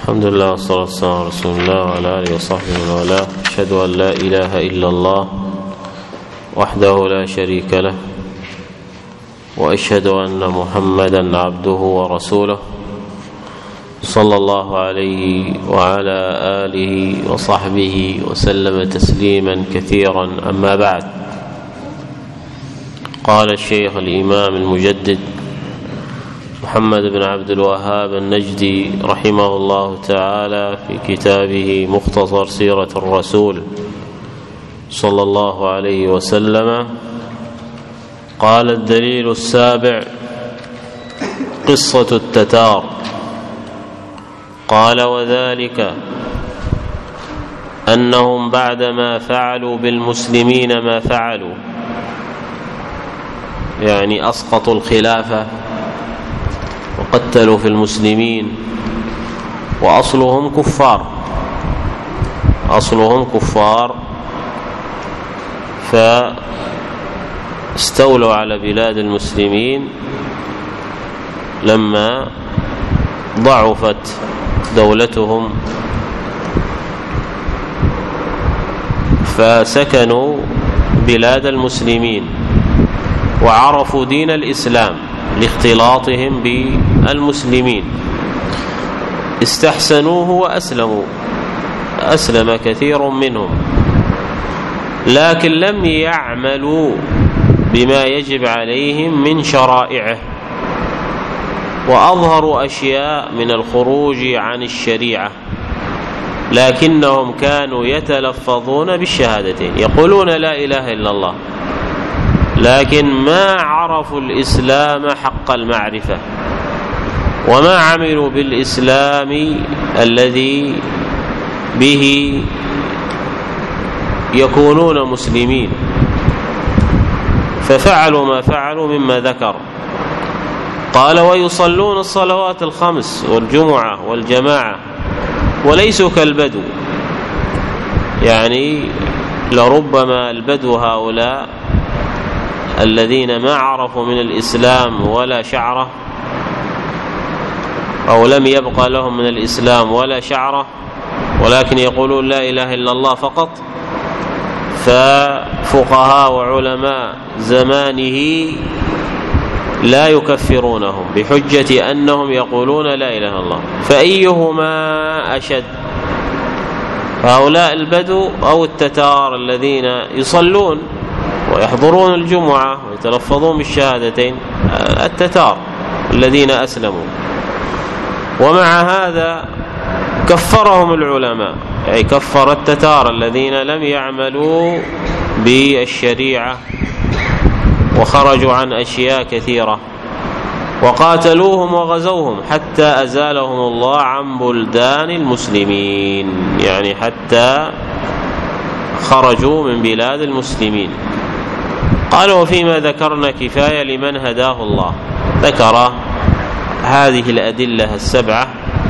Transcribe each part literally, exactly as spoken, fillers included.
الحمد لله والصلاة والسلام على رسول الله وعلى آله وصحبه ومن والاه. أشهد أن لا إله إلا الله وحده لا شريك له، وأشهد أن محمدا عبده ورسوله صلى الله عليه وعلى آله وصحبه وسلم تسليما كثيرا. أما بعد، قال الشيخ الإمام المجدد محمد بن عبد الوهاب النجدي رحمه الله تعالى في كتابه مختصر سيرة الرسول صلى الله عليه وسلم، قال: الدليل السابع قصة التتار. قال: وذلك أنهم بعدما فعلوا بالمسلمين ما فعلوا، يعني أسقطوا الخلافة وقتلوا في المسلمين، وأصلهم كفار أصلهم كفار فاستولوا على بلاد المسلمين لما ضعفت دولتهم، فسكنوا بلاد المسلمين وعرفوا دين الإسلام لاختلاطهم بالمسلمين، استحسنوه وأسلموا، أسلم كثير منهم، لكن لم يعملوا بما يجب عليهم من شرائعه، وأظهروا أشياء من الخروج عن الشريعة، لكنهم كانوا يتلفظون بالشهادتين، يقولون لا إله إلا الله، لكن ما عرفوا الإسلام حق المعرفة، وما عملوا بالإسلام الذي به يكونون مسلمين، ففعلوا ما فعلوا مما ذكر. قال: ويصلون الصلوات الخمس والجمعة والجماعة وليسوا كالبدو، يعني لربما البدو هؤلاء الذين ما عرفوا من الإسلام ولا شعرة، أو لم يبقى لهم من الإسلام ولا شعرة، ولكن يقولون لا إله إلا الله فقط، ففقهاء وعلماء زمانه لا يكفرونهم بحجة أنهم يقولون لا إله إلا الله. فأيهما أشد، هؤلاء البدو أو التتار الذين يصلون ويحضرون الجمعة ويتلفظون بالشهادتين؟ التتار الذين أسلموا. ومع هذا كفرهم العلماء، أي كفر التتار الذين لم يعملوا بالشريعة وخرجوا عن أشياء كثيرة، وقاتلوهم وغزوهم حتى أزالهم الله عن بلدان المسلمين، يعني حتى خرجوا من بلاد المسلمين. قال: وفيما ذكرنا كفاية لمن هداه الله. ذكر هذه الأدلة السبعة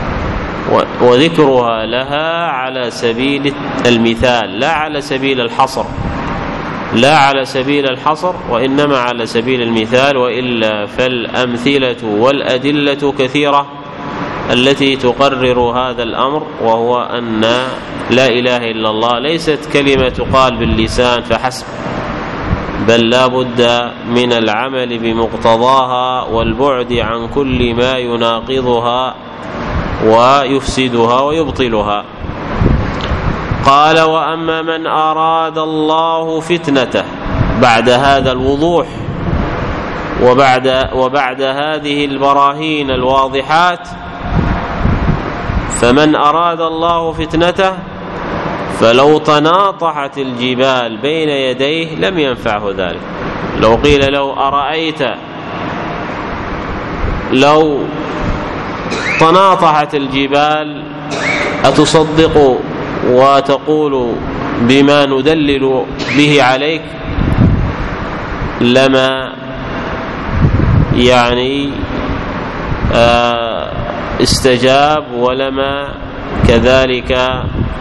وذكرها لها على سبيل المثال، لا على سبيل الحصر لا على سبيل الحصر وإنما على سبيل المثال، وإلا فالأمثلة والأدلة كثيرة التي تقرر هذا الأمر، وهو أن لا إله إلا الله ليست كلمة تقال باللسان فحسب، بل لا بد من العمل بمقتضاها والبعد عن كل ما يناقضها ويفسدها ويبطلها. قال: وأما من أراد الله فتنته، بعد هذا الوضوح وبعد, وبعد هذه البراهين الواضحات، فمن أراد الله فتنته فلو تناطحت الجبال بين يديه لم ينفعه ذلك. لو قيل له: أرأيت لو تناطحت الجبال أتصدق وتقول بما ندلل به عليك؟ لما يعني استجاب، ولما كذلك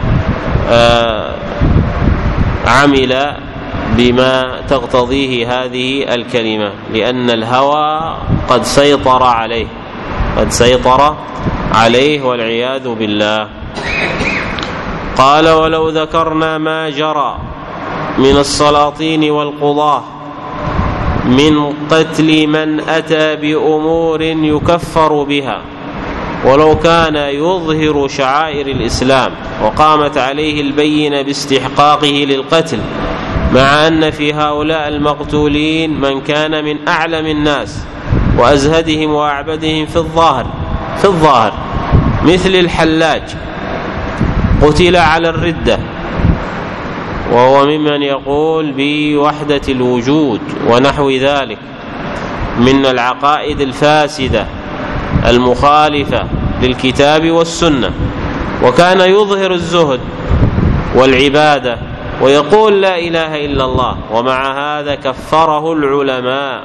عمل بما تقتضيه هذه الكلمة، لأن الهوى قد سيطر عليه قد سيطر عليه والعياذ بالله. قال: ولو ذكرنا ما جرى من السلاطين والقضاة من قتل من أتى بأمور يكفر بها، ولو كان يظهر شعائر الإسلام وقامت عليه البينة باستحقاقه للقتل، مع أن في هؤلاء المقتولين من كان من أعلم الناس وأزهدهم وأعبدهم في الظاهر في الظاهر مثل الحلاج، قتل على الردة، وهو ممن يقول بوحدة الوجود ونحو ذلك من العقائد الفاسدة المخالفة للكتاب والسنة، وكان يظهر الزهد والعبادة ويقول لا إله إلا الله، ومع هذا كفره العلماء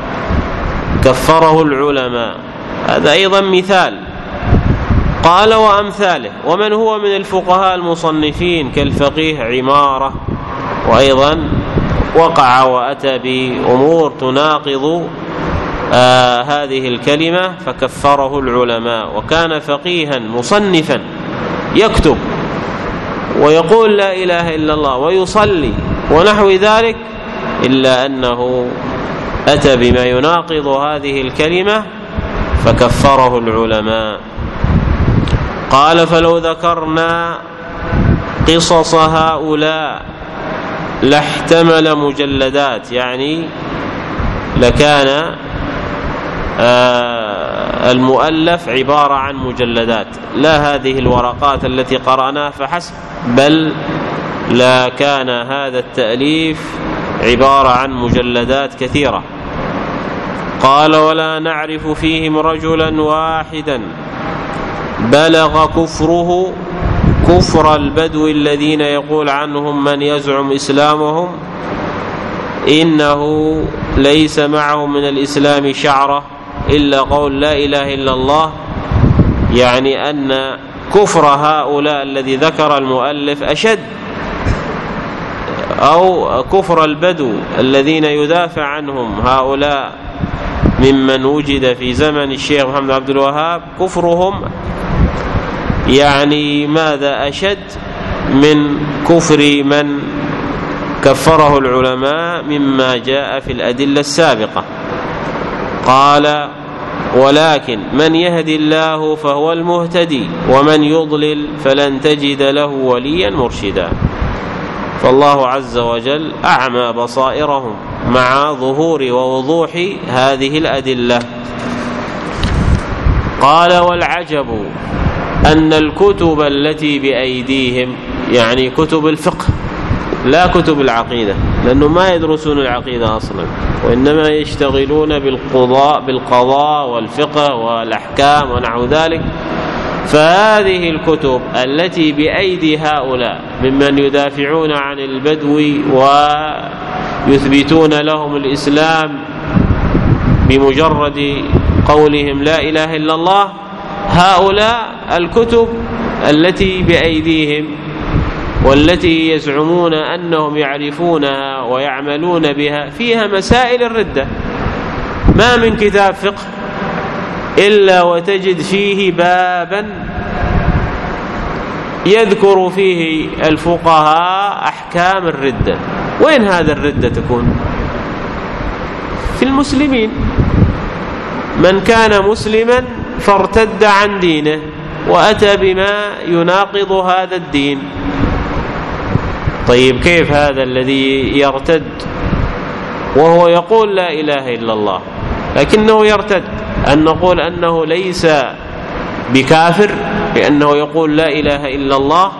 كفره العلماء هذا أيضا مثال. قال: وأمثاله، ومن هو من الفقهاء المصنفين كالفقيه عمارة، وأيضا وقع وأتى بأمور تناقض آه هذه الكلمة فكفره العلماء، وكان فقيها مصنفا يكتب ويقول لا إله إلا الله ويصلي ونحو ذلك، إلا أنه أتى بما يناقض هذه الكلمة فكفره العلماء. قال: فلو ذكرنا قصص هؤلاء لاحتمل مجلدات، يعني لكان آه المؤلف عبارة عن مجلدات، لا هذه الورقات التي قرأناها فحسب، بل لا كان هذا التأليف عبارة عن مجلدات كثيرة. قال: ولا نعرف فيهم رجلا واحدا بلغ كفره كفر البدو الذين يقول عنهم من يزعم إسلامهم إنه ليس معه من الإسلام شعرة إلا قول لا إله إلا الله، يعني أن كفر هؤلاء الذي ذكر المؤلف أشد، أو كفر البدو الذين يدافع عنهم هؤلاء ممن وجد في زمن الشيخ محمد عبد الوهاب، كفرهم يعني ماذا أشد من كفر من كفره العلماء مما جاء في الأدلة السابقة. قال: ولكن من يهدي الله فهو المهتدي ومن يضلل فلن تجد له وليا مرشدا. فالله عز وجل أعمى بصائرهم مع ظهور ووضوح هذه الأدلة. قال: والعجب أن الكتب التي بأيديهم، يعني كتب الفقه لا كتب العقيدة، لأنه ما يدرسون العقيدة أصلا، وإنما يشتغلون بالقضاء بالقضاء والفقه والأحكام ونحو ذلك. فهذه الكتب التي بأيدي هؤلاء ممن يدافعون عن البدو ويثبتون لهم الإسلام بمجرد قولهم لا إله إلا الله، هؤلاء الكتب التي بأيديهم والتي يزعمون أنهم يعرفونها ويعملون بها فيها مسائل الردة. ما من كتاب فقه إلا وتجد فيه بابا يذكر فيه الفقهاء أحكام الردة. وين هذا الردة تكون؟ في المسلمين، من كان مسلما فارتد عن دينه وأتى بما يناقض هذا الدين. طيب كيف هذا الذي يرتد وهو يقول لا إله إلا الله لكنه يرتد؟ أن نقول أنه ليس بكافر لأنه يقول لا إله إلا الله؟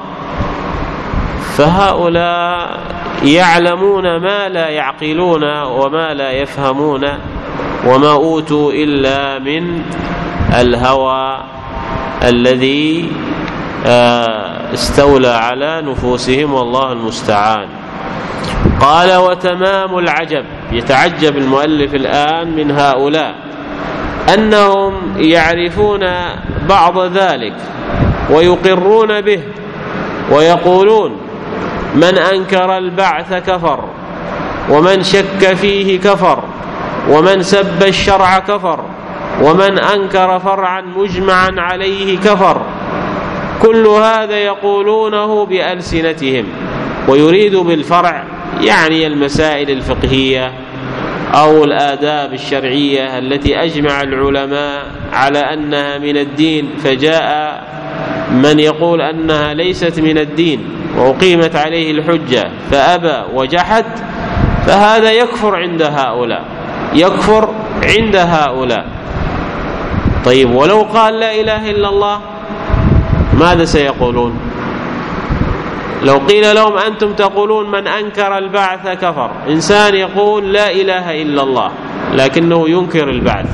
فهؤلاء يعلمون ما لا يعقلون وما لا يفهمون، وما أوتوا إلا من الهوى الذي استولى على نفوسهم، والله المستعان. قال: وتمام العجب، يتعجب المؤلف الآن من هؤلاء أنهم يعرفون بعض ذلك ويقرون به ويقولون من أنكر البعث كفر، ومن شك فيه كفر، ومن سب الشرع كفر، ومن أنكر فرعا مجمعا عليه كفر. كل هذا يقولونه بألسنتهم، ويريد بالفرع يعني المسائل الفقهية أو الآداب الشرعية التي أجمع العلماء على أنها من الدين، فجاء من يقول أنها ليست من الدين وأقيمت عليه الحجة فأبى وجحد، فهذا يكفر عند هؤلاء، يكفر عند هؤلاء. طيب ولو قال لا إله إلا الله ماذا سيقولون؟ لو قيل لهم أنتم تقولون من أنكر البعث كفر، إنسان يقول لا إله إلا الله لكنه ينكر البعث،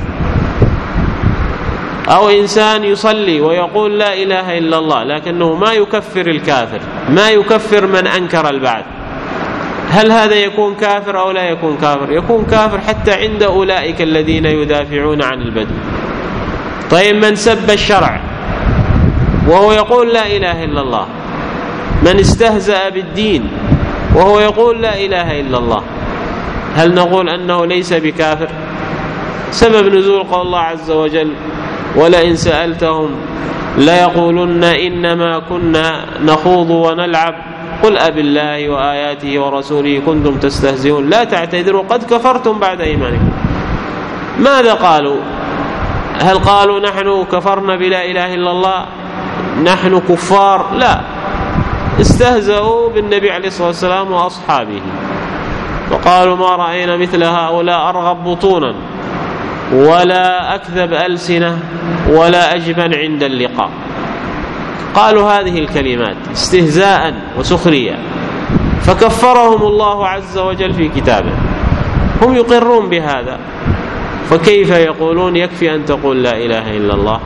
أو إنسان يصلي ويقول لا إله إلا الله لكنه ما يكفر الكافر، ما يكفر من أنكر البعث، هل هذا يكون كافر أو لا يكون كافر؟ يكون كافر حتى عند أولئك الذين يدافعون عن البدو. طيب من سب الشرع وهو يقول لا إله إلا الله، من استهزأ بالدين وهو يقول لا إله إلا الله، هل نقول أنه ليس بكافر؟ سبب نزول قول الله عز وجل ولئن سألتهم ليقولن إنما كنا نخوض ونلعب قل أبالله وآياته ورسوله كنتم تستهزئون لا تعتذروا قد كفرتم بعد إيمانكم. ماذا قالوا؟ هل قالوا نحن كفرنا بلا إله إلا الله، نحن كفار؟ لا، استهزأوا بالنبي عليه الصلاة والسلام وأصحابه وقالوا ما رأينا مثل هؤلاء أرغب بطونا ولا أكذب ألسنة ولا أجبن عند اللقاء. قالوا هذه الكلمات استهزاء وسخرية، فكفرهم الله عز وجل في كتابه، هم يقرون بهذا، فكيف يقولون يكفي أن تقول لا إله إلا الله؟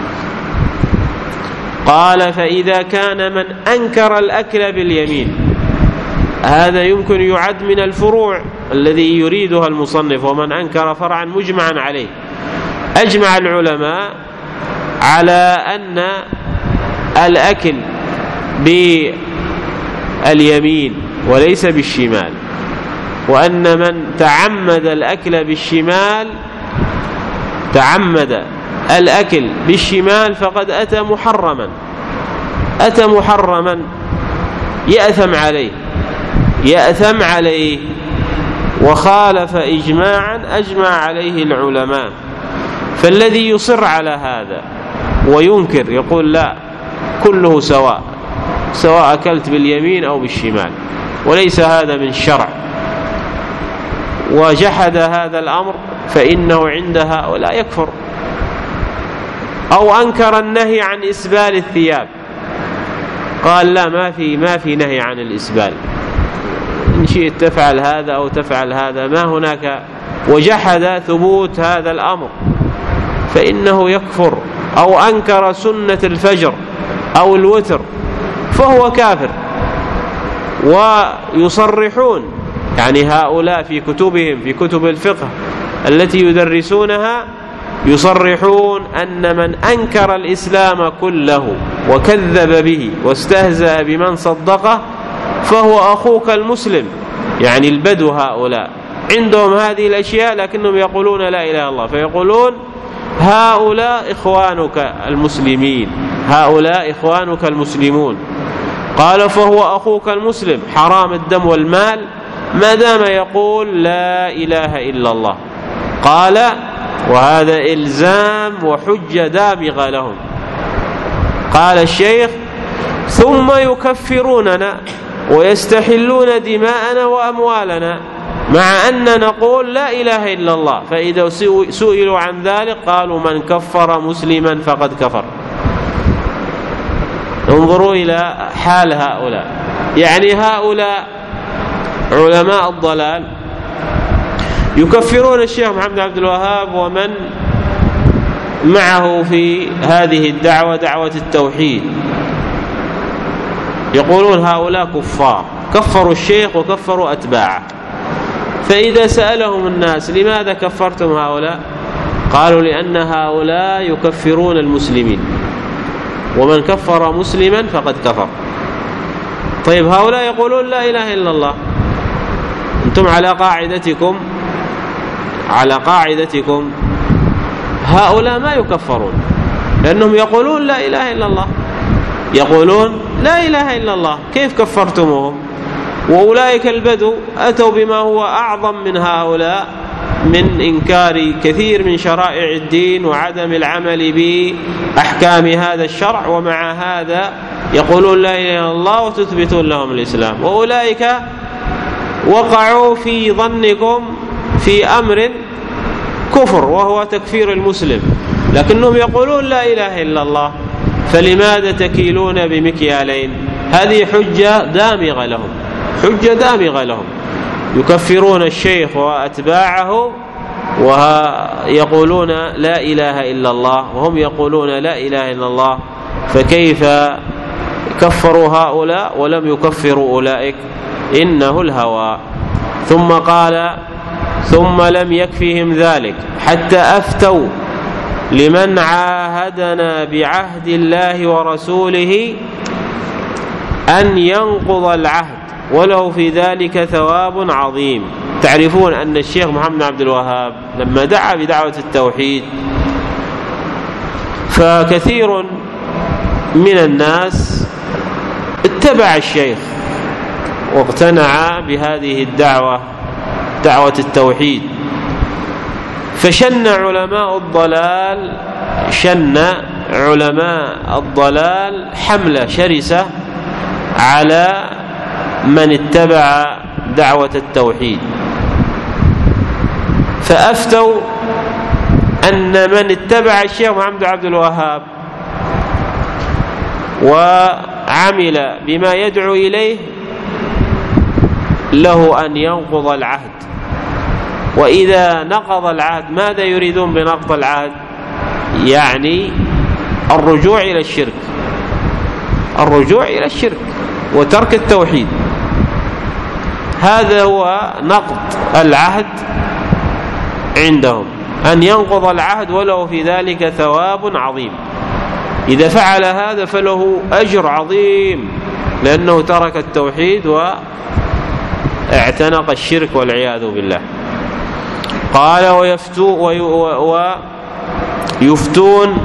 قال فإذا كان من أنكر الأكل باليمين، هذا يمكن يعد من الفروع الذي يريدها المصنف، ومن أنكر فرعا مجمعا عليه. أجمع العلماء على أن الأكل باليمين وليس بالشمال، وأن من تعمد الأكل بالشمال تعمد الأكل بالشمال فقد أتى محرما، أتى محرما يأثم عليه، يأثم عليه، وخالف إجماعا أجمع عليه العلماء. فالذي يصر على هذا وينكر يقول لا كله سواء، سواء أكلت باليمين أو بالشمال، وليس هذا من الشرع، وجحد هذا الأمر فإنه عند هؤلاء يكفر. أو أنكر النهي عن إسبال الثياب، قال لا ما في ما في نهي عن الإسبال، إن شئت تفعل هذا أو تفعل هذا، ما هناك، وجحد ثبوت هذا الأمر فإنه يكفر. أو أنكر سنة الفجر أو الوتر فهو كافر. ويصرحون يعني هؤلاء في كتبهم في كتب الفقه التي يدرسونها يصرحون أن من أنكر الإسلام كله وكذب به واستهزأ بمن صدقه فهو أخوك المسلم، يعني البدو هؤلاء عندهم هذه الأشياء لكنهم يقولون لا إله إلا الله، فيقولون هؤلاء إخوانك المسلمين، هؤلاء إخوانك المسلمون. قال فهو أخوك المسلم حرام الدم والمال ما دام يقول لا إله إلا الله. قال وهذا إلزام وحجة دامغة لهم. قال الشيخ ثم يكفروننا ويستحلون دماءنا وأموالنا مع أن نقول لا إله إلا الله، فإذا سئلوا عن ذلك قالوا من كفر مسلما فقد كفر. انظروا إلى حال هؤلاء، يعني هؤلاء علماء الضلال يكفرون الشيخ محمد عبد الوهاب ومن معه في هذه الدعوة دعوة التوحيد، يقولون هؤلاء كفار، كفروا الشيخ وكفروا أتباعه. فإذا سألهم الناس لماذا كفرتم هؤلاء؟ قالوا لأن هؤلاء يكفرون المسلمين، ومن كفر مسلما فقد كفر. طيب هؤلاء يقولون لا إله إلا الله، أنتم على قاعدتكم على قاعدتكم هؤلاء ما يكفرون، لأنهم يقولون لا إله إلا الله، يقولون لا إله إلا الله، كيف كفرتموهم؟ وأولئك البدو أتوا بما هو أعظم من هؤلاء من إنكار كثير من شرائع الدين وعدم العمل بأحكام هذا الشرع، ومع هذا يقولون لا إله إلا الله وتثبتون لهم الإسلام. وأولئك وقعوا في ظنكم في أمر كفر وهو تكفير المسلم، لكنهم يقولون لا إله إلا الله، فلماذا تكيلون بمكيالين؟ هذه حجة دامغة لهم، حجة دامغة لهم، يكفرون الشيخ وأتباعه ويقولون لا إله إلا الله، وهم يقولون لا إله إلا الله، فكيف كفروا هؤلاء ولم يكفروا أولئك؟ إنه الهوى. ثم قال: ثم لم يكفهم ذلك حتى أفتوا لمن عاهدنا بعهد الله ورسوله أن ينقض العهد وله في ذلك ثواب عظيم. تعرفون أن الشيخ محمد عبد الوهاب لما دعا بدعوة التوحيد فكثير من الناس اتبع الشيخ واقتنع بهذه الدعوة، دعوة التوحيد، فشن علماء الضلال شن علماء الضلال حملة شرسة على من اتبع دعوة التوحيد، فأفتوا أن من اتبع الشيخ محمد عبد الوهاب وعمل بما يدعو إليه له أن ينقض العهد. وإذا نقض العهد، ماذا يريدون بنقض العهد؟ يعني الرجوع إلى الشرك، الرجوع إلى الشرك وترك التوحيد، هذا هو نقض العهد عندهم، أن ينقض العهد وله في ذلك ثواب عظيم. إذا فعل هذا فله أجر عظيم، لأنه ترك التوحيد واعتنق الشرك والعياذ بالله. قال: ويفتون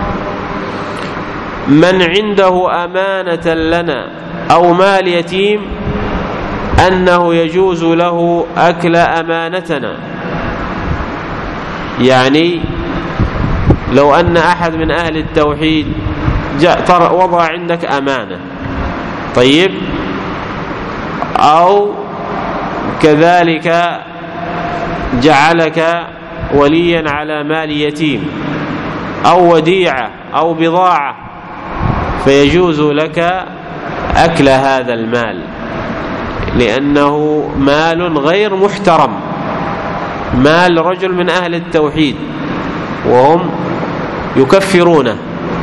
من عنده أمانة لنا أو مال يتيم أنه يجوز له أكل أمانتنا. يعني لو أن أحد من أهل التوحيد جاء وضع عندك أمانة، طيب، أو كذلك جعلك وليا على مال يتيم أو وديعة أو بضاعة، فيجوز لك أكل هذا المال، لأنه مال غير محترم، مال رجل من أهل التوحيد وهم يكفرونه،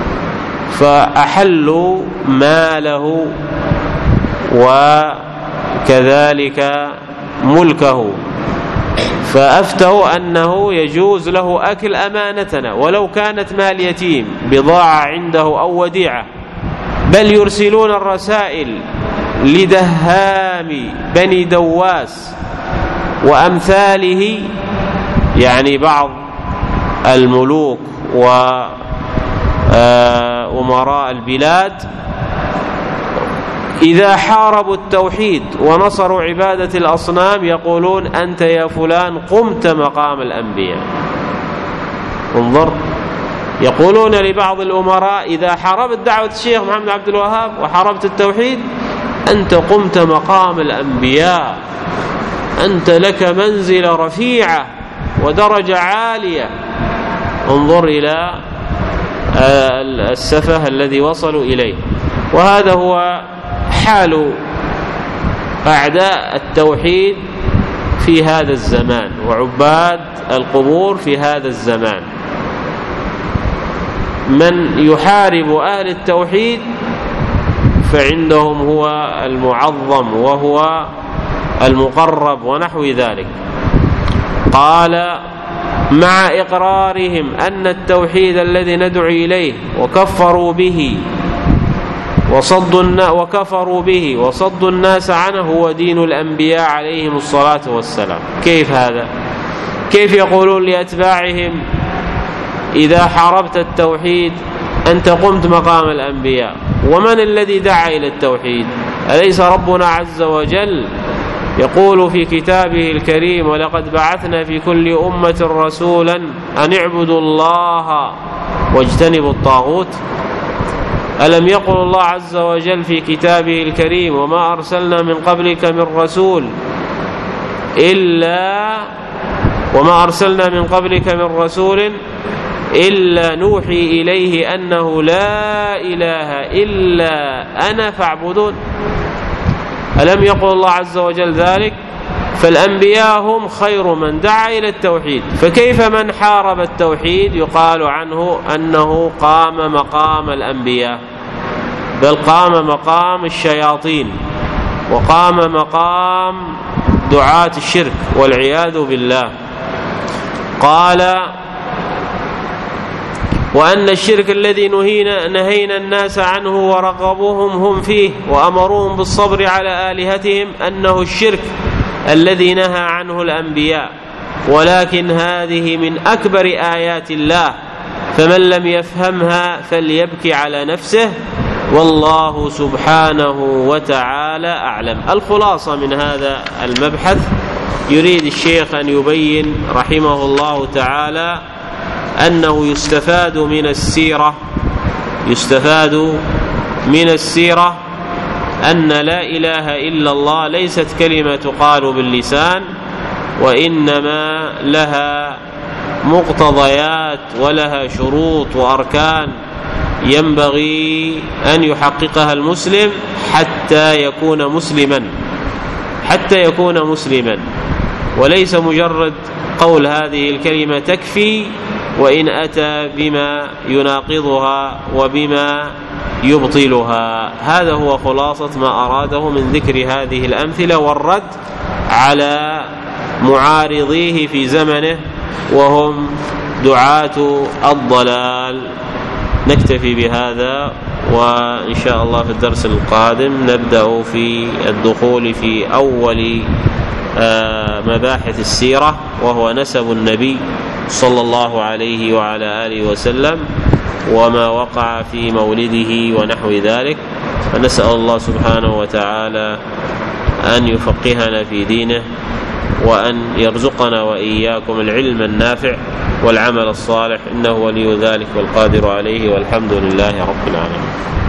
فأحلوا ماله وكذلك ملكه، فأفتوا أنه يجوز له أكل أمانتنا ولو كانت مال يتيم، بضاعة عنده أو وديعة، بل يرسلون الرسائل لدهام بني دواس وأمثاله، يعني بعض الملوك وأمراء البلاد، إذا حاربوا التوحيد ونصروا عبادة الأصنام يقولون: أنت يا فلان قمت مقام الأنبياء. انظر، يقولون لبعض الأمراء إذا حاربت دعوة الشيخ محمد عبد الوهاب وحاربت التوحيد: أنت قمت مقام الأنبياء، أنت لك منزلة رفيعة ودرجة عالية. انظر إلى السفه الذي وصلوا إليه. وهذا هو حال أعداء التوحيد في هذا الزمان وعباد القبور في هذا الزمان. من يحارب أهل التوحيد فعندهم هو المعظم وهو المقرب ونحو ذلك. قال: مع إقرارهم أن التوحيد الذي ندعو إليه وكفروا به وصدوا وكفروا به وصدوا الناس عنه هو دين الأنبياء عليهم الصلاة والسلام. كيف هذا؟ كيف يقولون لأتباعهم إذا حاربت التوحيد أنت قمت مقام الأنبياء. ومن الذي دعا إلى التوحيد؟ أليس ربنا عز وجل يقول في كتابه الكريم: ولقد بعثنا في كل أمة رسولا أن اعبدوا الله واجتنبوا الطاغوت؟ ألم يقل الله عز وجل في كتابه الكريم: وما أرسلنا من قبلك من رسول إلا وما أرسلنا من قبلك من رسول إلا نوحي إليه أنه لا إله إلا أنا فاعبدون؟ ألم يقل الله عز وجل ذلك؟ فالأنبياء هم خير من دعا إلى التوحيد، فكيف من حارب التوحيد يقال عنه أنه قام مقام الأنبياء؟ بل قام مقام الشياطين، وقام مقام دعاة الشرك والعياذ بالله. قال: وأن الشرك الذي نهينا, نهينا الناس عنه ورغبوهم هم فيه وأمروهم بالصبر على آلهتهم أنه الشرك الذي نهى عنه الأنبياء، ولكن هذه من أكبر آيات الله، فمن لم يفهمها فليبكي على نفسه، والله سبحانه وتعالى أعلم. الخلاصة من هذا المبحث، يريد الشيخ أن يبين رحمه الله تعالى أنه يستفاد من السيرة يستفاد من السيرة أن لا إله إلا الله ليست كلمة تقال باللسان، وإنما لها مقتضيات ولها شروط وأركان ينبغي أن يحققها المسلم حتى يكون مسلما حتى يكون مسلما وليس مجرد قول هذه الكلمة تكفي، وإن أتى بما يناقضها وبما يبطلها. هذا هو خلاصة ما أراده من ذكر هذه الأمثلة والرد على معارضيه في زمنه وهم دعاة الضلال. نكتفي بهذا، وإن شاء الله في الدرس القادم نبدأ في الدخول في أول مباحث السيرة، وهو نسب النبي صلى الله عليه وعلى آله وسلم وما وقع في مولده ونحو ذلك. فنسأل الله سبحانه وتعالى أن يفقهنا في دينه، وأن يرزقنا وإياكم العلم النافع والعمل الصالح، إنه ولي ذلك والقادر عليه، والحمد لله رب العالمين.